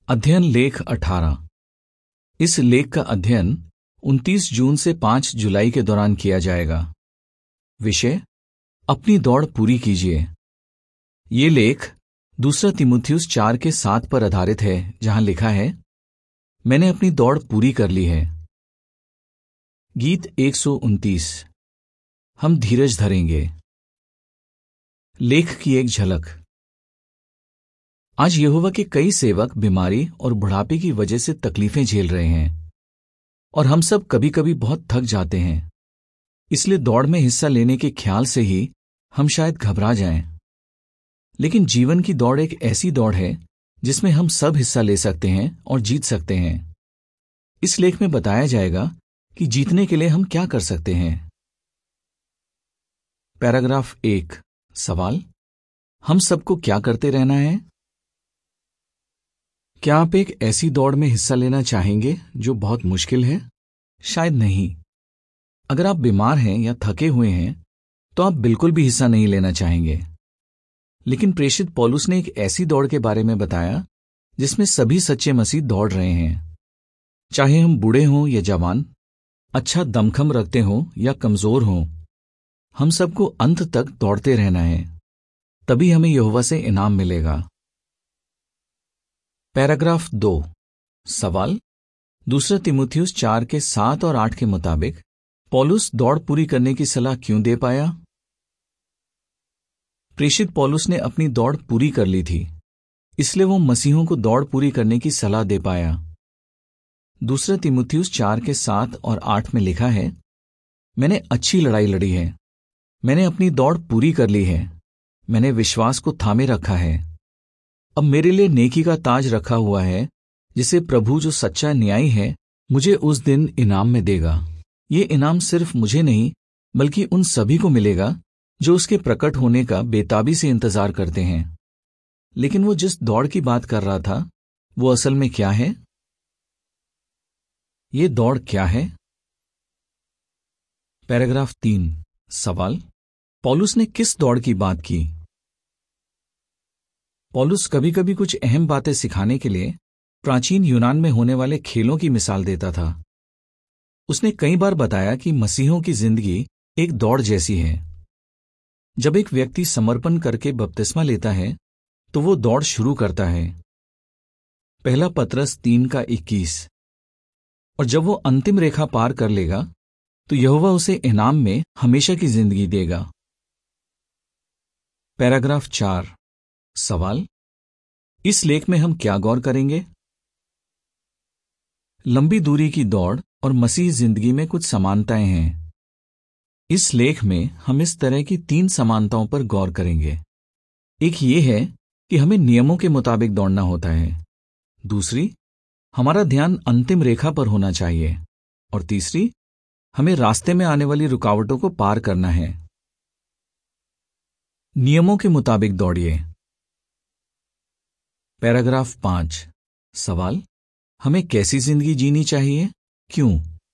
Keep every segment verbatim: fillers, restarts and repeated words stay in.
अध्ययन लेख अठारह। इस लेख का अध्ययन उनतीस जून से पाँच जुलाई के दौरान किया जाएगा। विषय, अपनी दौड़ पूरी कीजिए। ये लेख दूसरा तीमुथियुस चार के सात पर आधारित है, जहां लिखा है, मैंने अपनी दौड़ पूरी कर ली है। गीत एक सौ उनतीस। हम धीरज धरेंगे। लेख की एक झलक। आज यहोवा के कई सेवक बीमारी और बुढ़ापे की वजह से तकलीफें झेल रहे हैं और हम सब कभी कभी बहुत थक जाते हैं। इसलिए दौड़ में हिस्सा लेने के ख्याल से ही हम शायद घबरा जाएं। लेकिन जीवन की दौड़ एक ऐसी दौड़ है जिसमें हम सब हिस्सा ले सकते हैं और जीत सकते हैं। इस लेख में बताया जाएगा कि जीतने के लिए हम क्या कर सकते हैं। पैराग्राफ एक। सवाल, हम सबको क्या करते रहना है? क्या आप एक ऐसी दौड़ में हिस्सा लेना चाहेंगे जो बहुत मुश्किल है? शायद नहीं। अगर आप बीमार हैं या थके हुए हैं तो आप बिल्कुल भी हिस्सा नहीं लेना चाहेंगे। लेकिन प्रेषित पौलुस ने एक ऐसी दौड़ के बारे में बताया जिसमें सभी सच्चे मसीह दौड़ रहे हैं। चाहे हम बूढ़े हों या जवान, अच्छा दमखम रखते हों या कमजोर हों, हम सबको अंत तक दौड़ते रहना है। तभी हमें यहोवा से इनाम मिलेगा। पैराग्राफ दो। सवाल, दूसरा तीमुथियुस चार के सात और आठ के मुताबिक पौलुस दौड़ पूरी करने की सलाह क्यों दे पाया? प्रेषित पौलुस ने अपनी दौड़ पूरी कर ली थी, इसलिए वो मसीहों को दौड़ पूरी करने की सलाह दे पाया। दूसरा तीमुथियुस चार के सात और आठ में लिखा है, मैंने अच्छी लड़ाई लड़ी है, मैंने अपनी दौड़ पूरी कर ली है, मैंने विश्वास को थामे रखा है। अब मेरे लिए नेकी का ताज रखा हुआ है, जिसे प्रभु जो सच्चा न्यायी है मुझे उस दिन इनाम में देगा। ये इनाम सिर्फ मुझे नहीं बल्कि उन सभी को मिलेगा जो उसके प्रकट होने का बेताबी से इंतजार करते हैं। लेकिन वो जिस दौड़ की बात कर रहा था वो असल में क्या है? ये दौड़ क्या है? पैराग्राफ तीन। सवाल, पौलुस ने किस दौड़ की बात की? पौलुस कभी कभी कुछ अहम बातें सिखाने के लिए प्राचीन यूनान में होने वाले खेलों की मिसाल देता था। उसने कई बार बताया कि मसीहों की जिंदगी एक दौड़ जैसी है। जब एक व्यक्ति समर्पण करके बपतिस्मा लेता है तो वो दौड़ शुरू करता है। पहला पतरस तीन का इक्कीस। और जब वो अंतिम रेखा पार कर लेगा तो यहोवा उसे इनाम में हमेशा की जिंदगी देगा। पैराग्राफ चार। सवाल, इस लेख में हम क्या गौर करेंगे? लंबी दूरी की दौड़ और मसीह जिंदगी में कुछ समानताएं हैं। इस लेख में हम इस तरह की तीन समानताओं पर गौर करेंगे। एक ये है कि हमें नियमों के मुताबिक दौड़ना होता है। दूसरी, हमारा ध्यान अंतिम रेखा पर होना चाहिए। और तीसरी, हमें रास्ते में आने वाली रुकावटों को पार करना है। नियमों के मुताबिक दौड़िए। पैराग्राफ पांच। सवाल, हमें कैसी जिंदगी जीनी चाहिए? क्यों?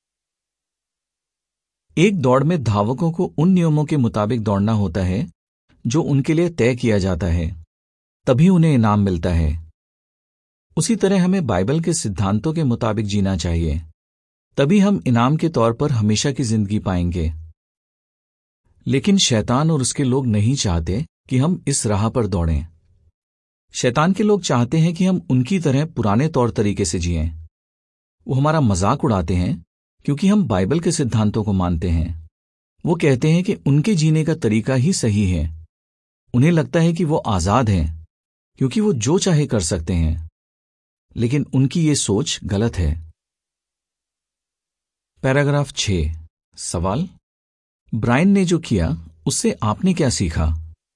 एक दौड़ में धावकों को उन नियमों के मुताबिक दौड़ना होता है जो उनके लिए तय किया जाता है, तभी उन्हें इनाम मिलता है। उसी तरह हमें बाइबल के सिद्धांतों के मुताबिक जीना चाहिए, तभी हम इनाम के तौर पर हमेशा की जिंदगी पाएंगे। लेकिन शैतान और उसके लोग नहीं चाहते कि हम इस राह पर दौड़ें। शैतान के लोग चाहते हैं कि हम उनकी तरह पुराने तौर तरीके से जिएं। वो हमारा मजाक उड़ाते हैं क्योंकि हम बाइबल के सिद्धांतों को मानते हैं। वो कहते हैं कि उनके जीने का तरीका ही सही है। उन्हें लगता है कि वो आजाद हैं क्योंकि वो जो चाहे कर सकते हैं। लेकिन उनकी ये सोच गलत है। पैराग्राफ छह। सवाल, ब्रायन ने जो किया उससे आपने क्या सीखा?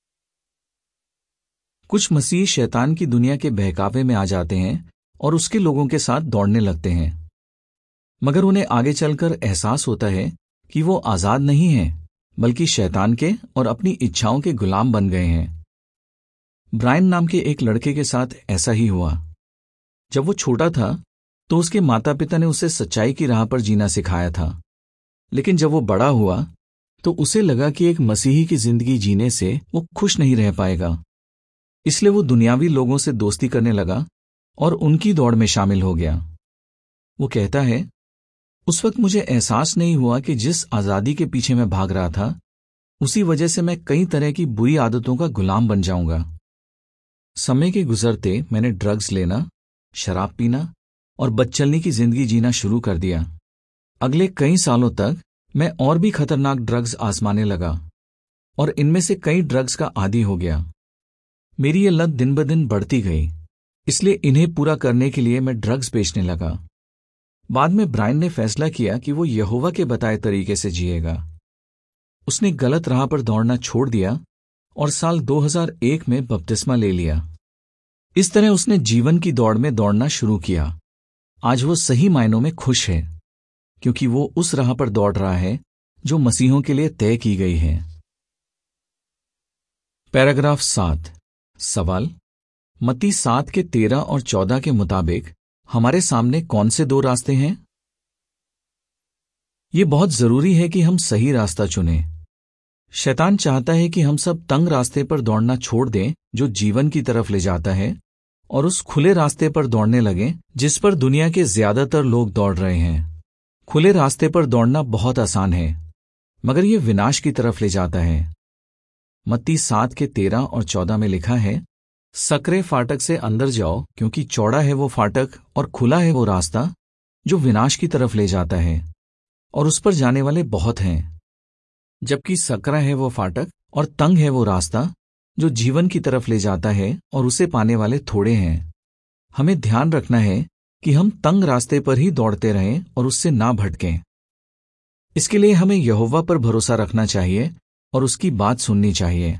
कुछ मसीह शैतान की दुनिया के बहकावे में आ जाते हैं और उसके लोगों के साथ दौड़ने लगते हैं, मगर उन्हें आगे चलकर एहसास होता है कि वो आजाद नहीं हैं, बल्कि शैतान के और अपनी इच्छाओं के गुलाम बन गए हैं। ब्रायन नाम के एक लड़के के साथ ऐसा ही हुआ। जब वो छोटा था तो उसके माता पिता ने उसे सच्चाई की राह पर जीना सिखाया था। लेकिन जब वो बड़ा हुआ तो उसे लगा कि एक मसीही की जिंदगी जीने से वो खुश नहीं रह पाएगा। इसलिए वो दुनियावी लोगों से दोस्ती करने लगा और उनकी दौड़ में शामिल हो गया। वो कहता है, उस वक्त मुझे एहसास नहीं हुआ कि जिस आज़ादी के पीछे मैं भाग रहा था उसी वजह से मैं कई तरह की बुरी आदतों का गुलाम बन जाऊंगा। समय के गुजरते मैंने ड्रग्स लेना, शराब पीना और बदचलनी की जिंदगी जीना शुरू कर दिया। अगले कई सालों तक मैं और भी खतरनाक ड्रग्स आजमाने लगा और इनमें से कई ड्रग्स का आदी हो गया। मेरी ये लत दिन ब दिन बढ़ती गई, इसलिए इन्हें पूरा करने के लिए मैं ड्रग्स बेचने लगा। बाद में ब्रायन ने फैसला किया कि वो यहोवा के बताए तरीके से जिएगा। उसने गलत राह पर दौड़ना छोड़ दिया और साल दो हज़ार एक में बपतिस्मा ले लिया। इस तरह उसने जीवन की दौड़ में दौड़ना शुरू किया। आज वो सही मायनों में खुश है, क्योंकि वो उस राह पर दौड़ रहा है जो मसीहों के लिए तय की गई है। पैराग्राफ सात। सवाल, मत्ती सात के तेरह और चौदह के मुताबिक हमारे सामने कौन से दो रास्ते हैं? ये बहुत जरूरी है कि हम सही रास्ता चुनें। शैतान चाहता है कि हम सब तंग रास्ते पर दौड़ना छोड़ दें जो जीवन की तरफ ले जाता है और उस खुले रास्ते पर दौड़ने लगें जिस पर दुनिया के ज्यादातर लोग दौड़ रहे हैं। खुले रास्ते पर दौड़ना बहुत आसान है, मगर यह विनाश की तरफ ले जाता है। मत्ती सात के तेरह और चौदह में लिखा है, सकरे फाटक से अंदर जाओ, क्योंकि चौड़ा है वो फाटक और खुला है वो रास्ता जो विनाश की तरफ ले जाता है, और उस पर जाने वाले बहुत हैं। जबकि सकरा है वो फाटक और तंग है वो रास्ता जो जीवन की तरफ ले जाता है, और उसे पाने वाले थोड़े हैं। हमें ध्यान रखना है कि हम तंग रास्ते पर ही दौड़ते रहें और उससे ना भटकें। इसके लिए हमें यहोवा पर भरोसा रखना चाहिए और उसकी बात सुननी चाहिए।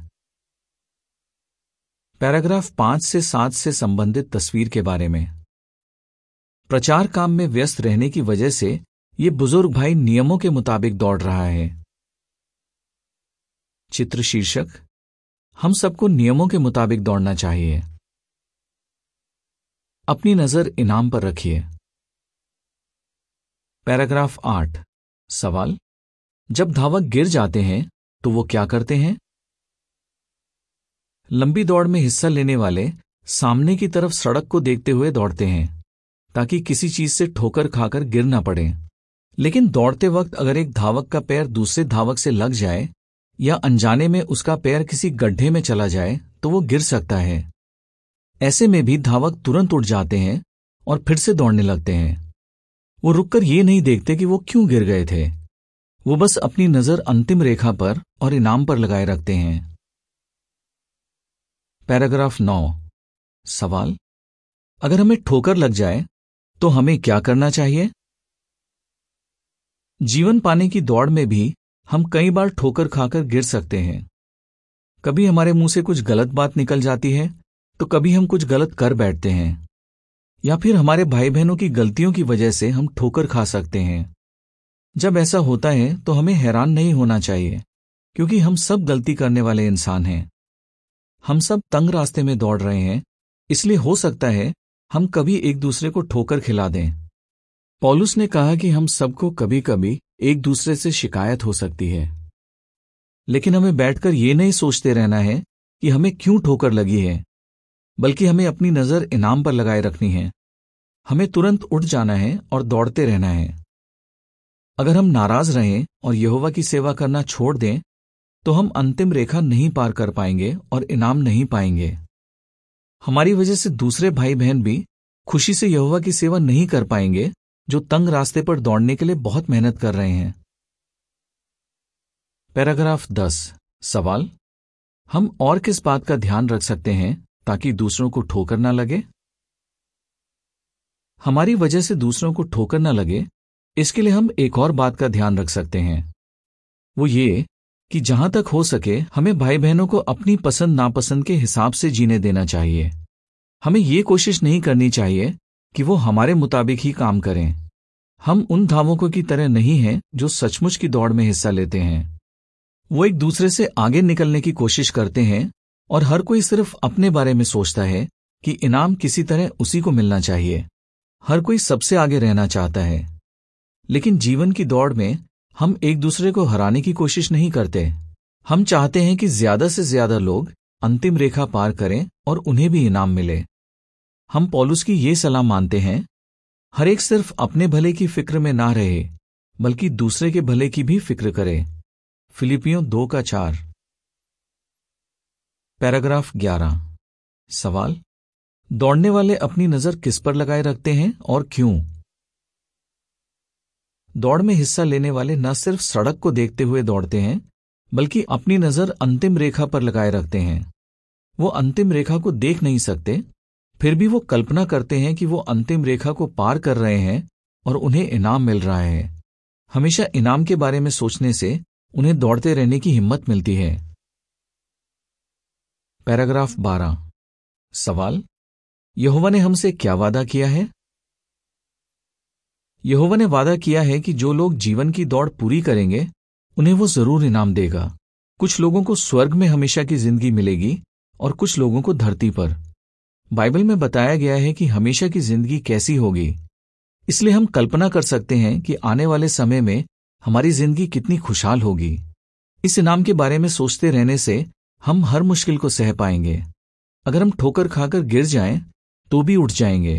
पैराग्राफ पांच से सात से संबंधित तस्वीर के बारे में। प्रचार काम में व्यस्त रहने की वजह से ये बुजुर्ग भाई नियमों के मुताबिक दौड़ रहा है। चित्र शीर्षक, हम सबको नियमों के मुताबिक दौड़ना चाहिए। अपनी नजर इनाम पर रखिए। पैराग्राफ आठ। सवाल, जब धावक गिर जाते हैं तो वो क्या करते हैं? लंबी दौड़ में हिस्सा लेने वाले सामने की तरफ सड़क को देखते हुए दौड़ते हैं ताकि किसी चीज से ठोकर खाकर गिर ना पड़े। लेकिन दौड़ते वक्त अगर एक धावक का पैर दूसरे धावक से लग जाए या अनजाने में उसका पैर किसी गड्ढे में चला जाए तो वो गिर सकता है। ऐसे में भी धावक तुरंत उठ जाते हैं और फिर से दौड़ने लगते हैं। वो रुककर ये नहीं देखते कि वो क्यों गिर गए थे। वो बस अपनी नजर अंतिम रेखा पर और इनाम पर लगाए रखते हैं। पैराग्राफ नौ। सवाल, अगर हमें ठोकर लग जाए तो हमें क्या करना चाहिए? जीवन पाने की दौड़ में भी हम कई बार ठोकर खाकर गिर सकते हैं। कभी हमारे मुंह से कुछ गलत बात निकल जाती है तो कभी हम कुछ गलत कर बैठते हैं, या फिर हमारे भाई बहनों की गलतियों की वजह से हम ठोकर खा सकते हैं। जब ऐसा होता है तो हमें हैरान नहीं होना चाहिए, क्योंकि हम सब गलती करने वाले इंसान हैं। हम सब तंग रास्ते में दौड़ रहे हैं, इसलिए हो सकता है हम कभी एक दूसरे को ठोकर खिला दें। पौलुस ने कहा कि हम सबको कभी कभी एक दूसरे से शिकायत हो सकती है, लेकिन हमें बैठकर ये नहीं सोचते रहना है कि हमें क्यों ठोकर लगी है, बल्कि हमें अपनी नजर इनाम पर लगाए रखनी है। हमें तुरंत उठ जाना है और दौड़ते रहना है। अगर हम नाराज रहें और यहोवा की सेवा करना छोड़ दें तो हम अंतिम रेखा नहीं पार कर पाएंगे और इनाम नहीं पाएंगे। हमारी वजह से दूसरे भाई बहन भी खुशी से यहोवा की सेवा नहीं कर पाएंगे जो तंग रास्ते पर दौड़ने के लिए बहुत मेहनत कर रहे हैं। पैराग्राफ दस। सवाल, हम और किस बात का ध्यान रख सकते हैं ताकि दूसरों को ठोकर ना लगे? हमारी वजह से दूसरों को ठोकर ना लगे, इसके लिए हम एक और बात का ध्यान रख सकते हैं। वो ये कि जहां तक हो सके हमें भाई बहनों को अपनी पसंद नापसंद के हिसाब से जीने देना चाहिए। हमें ये कोशिश नहीं करनी चाहिए कि वो हमारे मुताबिक ही काम करें। हम उन धावकों की तरह नहीं हैं जो सचमुच की दौड़ में हिस्सा लेते हैं। वो एक दूसरे से आगे निकलने की कोशिश करते हैं और हर कोई सिर्फ अपने बारे में सोचता है कि इनाम किसी तरह उसी को मिलना चाहिए। हर कोई सबसे आगे रहना चाहता है, लेकिन जीवन की दौड़ में हम एक दूसरे को हराने की कोशिश नहीं करते। हम चाहते हैं कि ज्यादा से ज्यादा लोग अंतिम रेखा पार करें और उन्हें भी इनाम मिले। हम पौलुस की ये सलाह मानते हैं, हर एक सिर्फ अपने भले की फिक्र में ना रहे, बल्कि दूसरे के भले की भी फिक्र करे। फिलिपियों दो का चार। पैराग्राफ ग्यारह। सवाल: दौड़ने वाले अपनी नजर किस पर लगाए रखते हैं और क्यों? दौड़ में हिस्सा लेने वाले न सिर्फ सड़क को देखते हुए दौड़ते हैं, बल्कि अपनी नजर अंतिम रेखा पर लगाए रखते हैं। वो अंतिम रेखा को देख नहीं सकते, फिर भी वो कल्पना करते हैं कि वो अंतिम रेखा को पार कर रहे हैं और उन्हें इनाम मिल रहा है। हमेशा इनाम के बारे में सोचने से उन्हें दौड़ते रहने की हिम्मत मिलती है। पैराग्राफ बारह। सवाल: यहोवा ने हमसे क्या वादा किया है? यहोवा ने वादा किया है कि जो लोग जीवन की दौड़ पूरी करेंगे, उन्हें वो जरूर इनाम देगा। कुछ लोगों को स्वर्ग में हमेशा की जिंदगी मिलेगी और कुछ लोगों को धरती पर। बाइबल में बताया गया है कि हमेशा की जिंदगी कैसी होगी, इसलिए हम कल्पना कर सकते हैं कि आने वाले समय में हमारी जिंदगी कितनी खुशहाल होगी। इस इनाम के बारे में सोचते रहने से हम हर मुश्किल को सह पाएंगे। अगर हम ठोकर खाकर गिर जाएं, तो भी उठ जाएंगे।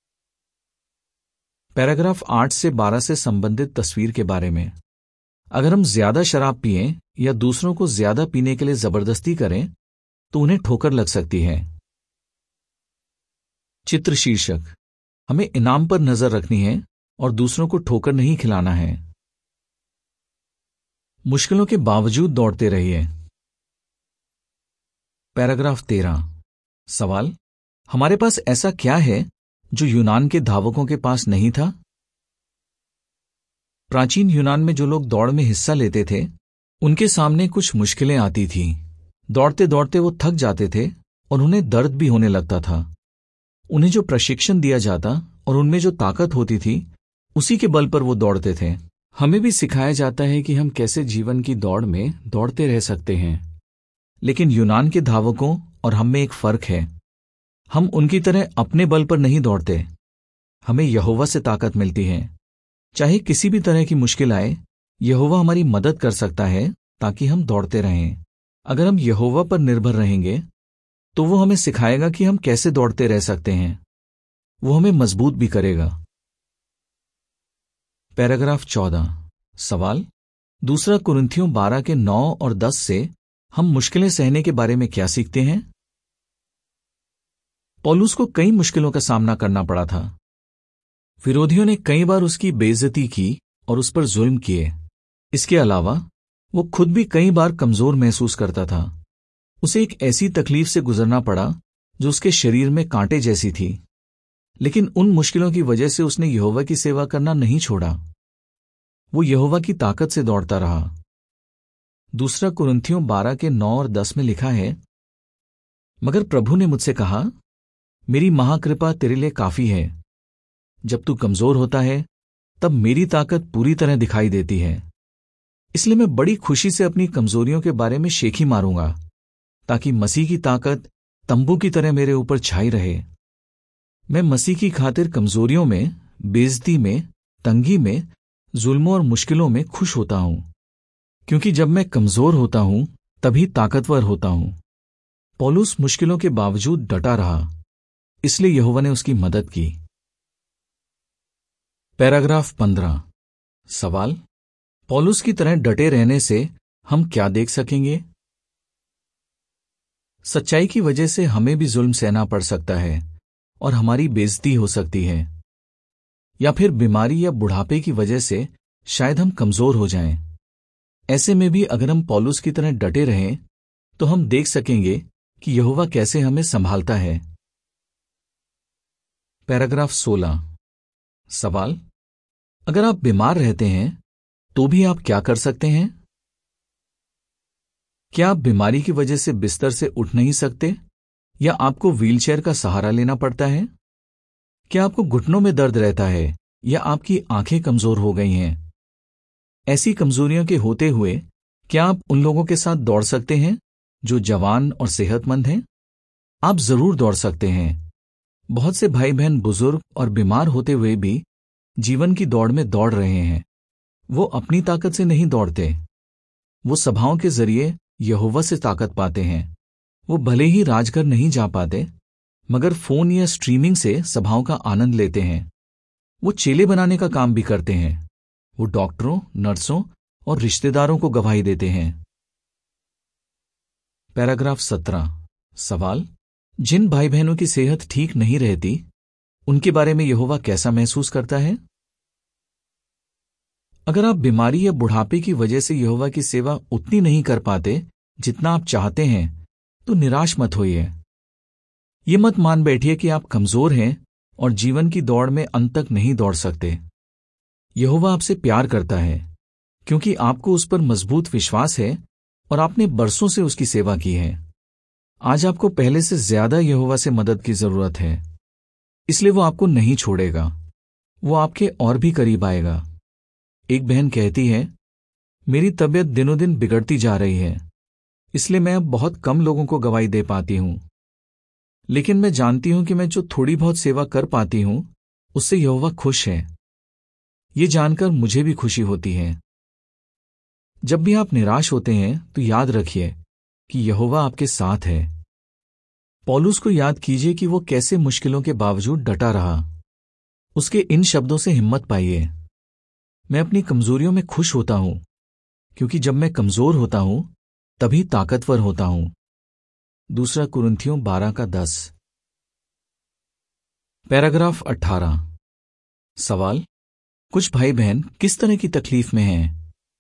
पैराग्राफ आठ से बारह से संबंधित तस्वीर के बारे में। अगर हम ज्यादा शराब पिएं या दूसरों को ज्यादा पीने के लिए जबरदस्ती करें, तो उन्हें ठोकर लग सकती है। चित्र शीर्षक: हमें इनाम पर नजर रखनी है और दूसरों को ठोकर नहीं खिलाना है। मुश्किलों के बावजूद दौड़ते रहिए। पैराग्राफ तेरह। सवाल: हमारे पास ऐसा क्या है जो यूनान के धावकों के पास नहीं था? प्राचीन यूनान में जो लोग दौड़ में हिस्सा लेते थे, उनके सामने कुछ मुश्किलें आती थीं। दौड़ते दौड़ते वो थक जाते थे और उन्हें दर्द भी होने लगता था। उन्हें जो प्रशिक्षण दिया जाता और उनमें जो ताकत होती थी, उसी के बल पर वो दौड़ते थे। हमें भी सिखाया जाता है कि हम कैसे जीवन की दौड़ में दौड़ते रह सकते हैं। लेकिन यूनान के धावकों और हम में एक फर्क है। हम उनकी तरह अपने बल पर नहीं दौड़ते। हमें यहोवा से ताकत मिलती है। चाहे किसी भी तरह की मुश्किल आए, यहोवा हमारी मदद कर सकता है ताकि हम दौड़ते रहें। अगर हम यहोवा पर निर्भर रहेंगे, तो वो हमें सिखाएगा कि हम कैसे दौड़ते रह सकते हैं। वो हमें मजबूत भी करेगा। पैराग्राफ चौदह। सवाल: दूसरा कुरिन्थियों बारह के नौ और दस से हम मुश्किलें सहने के बारे में क्या सीखते हैं? पौलुस को कई मुश्किलों का सामना करना पड़ा था। विरोधियों ने कई बार उसकी बेइज्जती की और उस पर जुल्म किए। इसके अलावा वो खुद भी कई बार कमजोर महसूस करता था। उसे एक ऐसी तकलीफ से गुजरना पड़ा जो उसके शरीर में कांटे जैसी थी। लेकिन उन मुश्किलों की वजह से उसने यहोवा की सेवा करना नहीं छोड़ा। वो यहोवा की ताकत से दौड़ता रहा। दूसरा कुरिन्थियों बारह के नौ और दस में लिखा है, मगर प्रभु ने मुझसे कहा, मेरी महाकृपा तेरे लिए काफी है। जब तू कमजोर होता है, तब मेरी ताकत पूरी तरह दिखाई देती है। इसलिए मैं बड़ी खुशी से अपनी कमजोरियों के बारे में शेखी मारूंगा, ताकि मसीह की ताकत तंबू की तरह मेरे ऊपर छाई रहे। मैं मसीह की खातिर कमजोरियों में, बेइज्जती में, तंगी में, जुल्मों और मुश्किलों में खुश होता हूं, क्योंकि जब मैं कमजोर होता हूं, तभी ताकतवर होता हूं। पौलुस मुश्किलों के बावजूद डटा रहा, इसलिए यहोवा ने उसकी मदद की। पैराग्राफ पंद्रह। सवाल: पौलुस की तरह डटे रहने से हम क्या देख सकेंगे? सच्चाई की वजह से हमें भी जुल्म सहना पड़ सकता है और हमारी बेइज्जती हो सकती है, या फिर बीमारी या बुढ़ापे की वजह से शायद हम कमजोर हो जाएं। ऐसे में भी अगर हम पौलुस की तरह डटे रहें, तो हम देख सकेंगे कि यहोवा कैसे हमें संभालता है। पैराग्राफ सोलह। सवाल: अगर आप बीमार रहते हैं, तो भी आप क्या कर सकते हैं? क्या आप बीमारी की वजह से बिस्तर से उठ नहीं सकते, या आपको व्हीलचेयर का सहारा लेना पड़ता है? क्या आपको घुटनों में दर्द रहता है, या आपकी आंखें कमजोर हो गई हैं? ऐसी कमजोरियों के होते हुए क्या आप उन लोगों के साथ दौड़ सकते हैं जो जवान और सेहतमंद हैं? आप जरूर दौड़ सकते हैं। बहुत से भाई बहन बुजुर्ग और बीमार होते हुए भी जीवन की दौड़ में दौड़ रहे हैं। वो अपनी ताकत से नहीं दौड़ते। वो सभाओं के जरिए यहोवा से ताकत पाते हैं। वो भले ही राजघर नहीं जा पाते, मगर फोन या स्ट्रीमिंग से सभाओं का आनंद लेते हैं। वो चेले बनाने का काम भी करते हैं। वो डॉक्टरों, नर्सों और रिश्तेदारों को गवाही देते हैं। पैराग्राफ सत्रह। सवाल: जिन भाई बहनों की सेहत ठीक नहीं रहती, उनके बारे में यहोवा कैसा महसूस करता है? अगर आप बीमारी या बुढ़ापे की वजह से यहोवा की सेवा उतनी नहीं कर पाते जितना आप चाहते हैं, तो निराश मत होइए। ये मत मान बैठिए कि आप कमजोर हैं और जीवन की दौड़ में अंत तक नहीं दौड़ सकते। यहोवा आपसे प्यार करता है क्योंकि आपको उस पर मजबूत विश्वास है और आपने बरसों से उसकी सेवा की है। आज आपको पहले से ज्यादा यहोवा से मदद की जरूरत है, इसलिए वो आपको नहीं छोड़ेगा। वो आपके और भी करीब आएगा। एक बहन कहती है, मेरी तबीयत दिनों दिन बिगड़ती जा रही है, इसलिए मैं अब बहुत कम लोगों को गवाही दे पाती हूं। लेकिन मैं जानती हूं कि मैं जो थोड़ी बहुत सेवा कर पाती हूं, उससे यहोवा खुश है। ये जानकर मुझे भी खुशी होती है। जब भी आप निराश होते हैं तो याद रखिए कि यहोवा आपके साथ है। पौलुस को याद कीजिए कि वो कैसे मुश्किलों के बावजूद डटा रहा। उसके इन शब्दों से हिम्मत पाइए, मैं अपनी कमजोरियों में खुश होता हूं, क्योंकि जब मैं कमजोर होता हूं तभी ताकतवर होता हूं। दूसरा कुरिन्थियों बारह का दस। पैराग्राफ अठारह। सवाल: कुछ भाई बहन किस तरह की तकलीफ में हैं?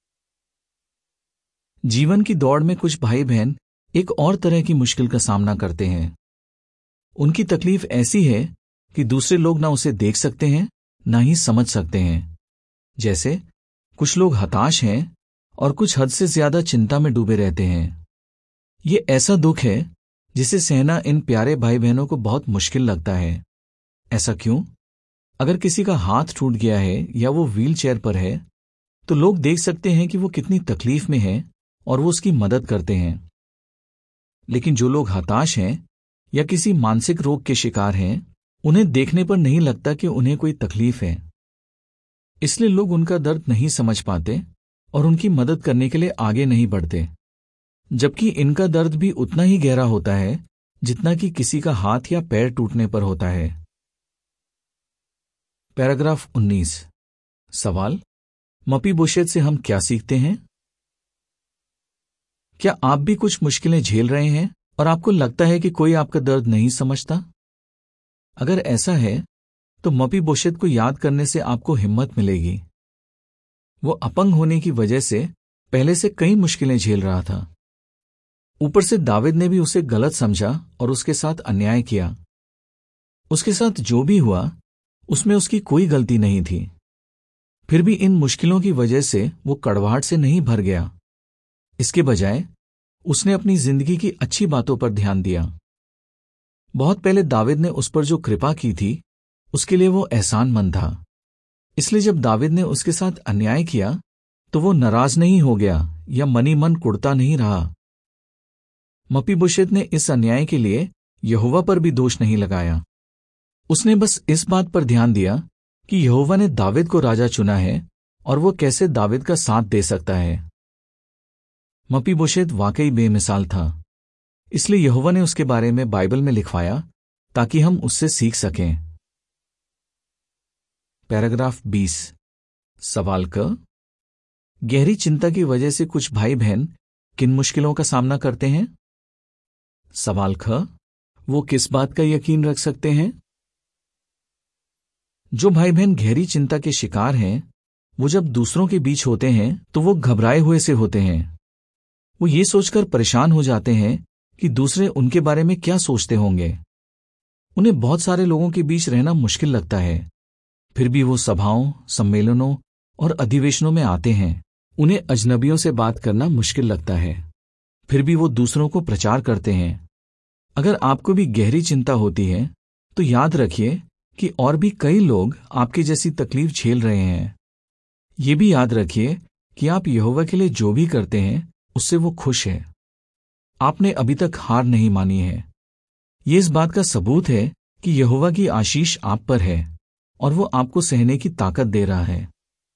जीवन की दौड़ में कुछ भाई बहन एक और तरह की मुश्किल का सामना करते हैं। उनकी तकलीफ ऐसी है कि दूसरे लोग ना उसे देख सकते हैं, ना ही समझ सकते हैं। जैसे कुछ लोग हताश हैं और कुछ हद से ज्यादा चिंता में डूबे रहते हैं। ये ऐसा दुख है जिसे सहना इन प्यारे भाई बहनों को बहुत मुश्किल लगता है। ऐसा क्यों? अगर किसी का हाथ टूट गया है या वो व्हील चेयर पर है, तो लोग देख सकते हैं कि वो कितनी तकलीफ में है और वो उसकी मदद करते हैं। लेकिन जो लोग हताश हैं या किसी मानसिक रोग के शिकार हैं, उन्हें देखने पर नहीं लगता कि उन्हें कोई तकलीफ है। इसलिए लोग उनका दर्द नहीं समझ पाते और उनकी मदद करने के लिए आगे नहीं बढ़ते, जबकि इनका दर्द भी उतना ही गहरा होता है जितना कि किसी का हाथ या पैर टूटने पर होता है। पैराग्राफ उन्नीस। सवाल: मपीबोशेत से हम क्या सीखते हैं? क्या आप भी कुछ मुश्किलें झेल रहे हैं और आपको लगता है कि कोई आपका दर्द नहीं समझता? अगर ऐसा है तो मपीबोशेत को याद करने से आपको हिम्मत मिलेगी। वो अपंग होने की वजह से पहले से कई मुश्किलें झेल रहा था। ऊपर से दाविद ने भी उसे गलत समझा और उसके साथ अन्याय किया। उसके साथ जो भी हुआ उसमें उसकी कोई गलती नहीं थी। फिर भी इन मुश्किलों की वजह से वो कड़वाहट से नहीं भर गया। इसके बजाय उसने अपनी जिंदगी की अच्छी बातों पर ध्यान दिया। बहुत पहले दाविद ने उस पर जो कृपा की थी उसके लिए वो एहसानमंद था। इसलिए जब दाविद ने उसके साथ अन्याय किया तो वो नाराज नहीं हो गया या मनी मन कुड़ता नहीं रहा। मपीबोशेत ने इस अन्याय के लिए यहोवा पर भी दोष नहीं लगाया। उसने बस इस बात पर ध्यान दिया कि यहोवा ने दाविद को राजा चुना है और वो कैसे दाविद का साथ दे सकता है। मपीबोशेत वाकई बेमिसाल था, इसलिए यहोवा ने उसके बारे में बाइबल में लिखवाया ताकि हम उससे सीख सकें। पैराग्राफ बीस। सवाल क: गहरी चिंता की वजह से कुछ भाई बहन किन मुश्किलों का सामना करते हैं? सवाल ख: वो किस बात का यकीन रख सकते हैं? जो भाई बहन गहरी चिंता के शिकार हैं, वो जब दूसरों के बीच होते हैं तो वो घबराए हुए से होते हैं। वो ये सोचकर परेशान हो जाते हैं कि दूसरे उनके बारे में क्या सोचते होंगे। उन्हें बहुत सारे लोगों के बीच रहना मुश्किल लगता है, फिर भी वो सभाओं, सम्मेलनों और अधिवेशनों में आते हैं। उन्हें अजनबियों से बात करना मुश्किल लगता है, फिर भी वो दूसरों को प्रचार करते हैं। अगर आपको भी गहरी चिंता होती है तो याद रखिए कि और भी कई लोग आपकी जैसी तकलीफ झेल रहे हैं। ये भी याद रखिए कि आप यहोवा के लिए जो भी करते हैं उससे वो खुश है। आपने अभी तक हार नहीं मानी है। ये इस बात का सबूत है कि यहोवा की आशीष आप पर है और वो आपको सहने की ताकत दे रहा है।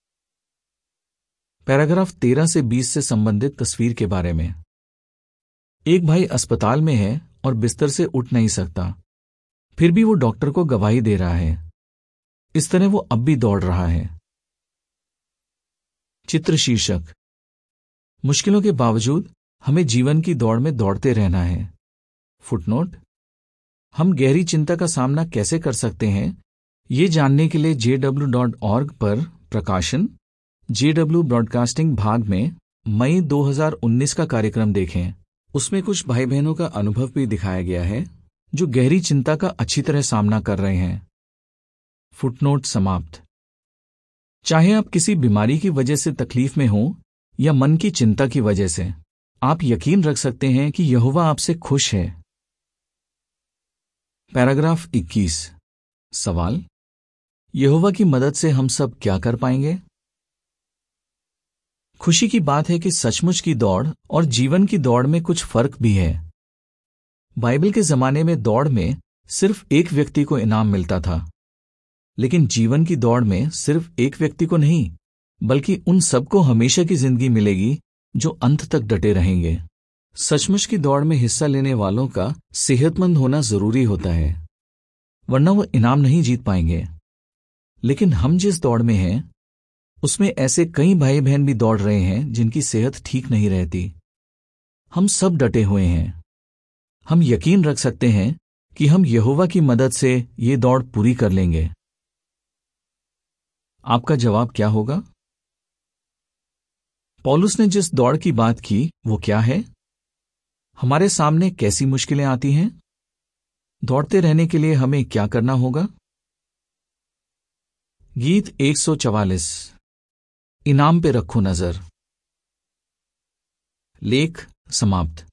पैराग्राफ तेरह से बीस से संबंधित तस्वीर के बारे में। एक भाई अस्पताल में है और बिस्तर से उठ नहीं सकता। फिर भी वो डॉक्टर को गवाही दे रहा है। इस तरह वो अब भी दौड़ रहा है। चित्र शीर्षक: मुश्किलों के बावजूद हमें जीवन की दौड़ में दौड़ते रहना है। फुटनोट: हम गहरी चिंता का सामना कैसे कर सकते हैं, ये जानने के लिए जे डब्ल्यू डॉट ऑर्ग पर प्रकाशन जे डब्ल्यू ब्रॉडकास्टिंग भाग में मई दो हज़ार उन्नीस का कार्यक्रम देखें। उसमें कुछ भाई बहनों का अनुभव भी दिखाया गया है जो गहरी चिंता का अच्छी तरह सामना कर रहे हैं। फुटनोट समाप्त। चाहे आप किसी बीमारी की वजह से तकलीफ में हो या मन की चिंता की वजह से, आप यकीन रख सकते हैं कि यहोवा आपसे खुश है। पैराग्राफ इक्कीस। सवाल: यहोवा की मदद से हम सब क्या कर पाएंगे? खुशी की बात है कि सचमुच की दौड़ और जीवन की दौड़ में कुछ फर्क भी है। बाइबल के जमाने में दौड़ में सिर्फ एक व्यक्ति को इनाम मिलता था, लेकिन जीवन की दौड़ में सिर्फ एक व्यक्ति को नहीं, बल्कि उन सबको हमेशा की जिंदगी मिलेगी जो अंत तक डटे रहेंगे। सचमुच की दौड़ में हिस्सा लेने वालों का सेहतमंद होना जरूरी होता है, वरना वो इनाम नहीं जीत पाएंगे। लेकिन हम जिस दौड़ में हैं, उसमें ऐसे कई भाई बहन भी दौड़ रहे हैं जिनकी सेहत ठीक नहीं रहती। हम सब डटे हुए हैं। हम यकीन रख सकते हैं कि हम यहोवा की मदद से ये दौड़ पूरी कर लेंगे। आपका जवाब क्या होगा? पौलुस ने जिस दौड़ की बात की वो क्या है? हमारे सामने कैसी मुश्किलें आती हैं? दौड़ते रहने के लिए हमें क्या करना होगा? गीत एक सौ चवालीस, इनाम पे रखो नजर। लेख समाप्त।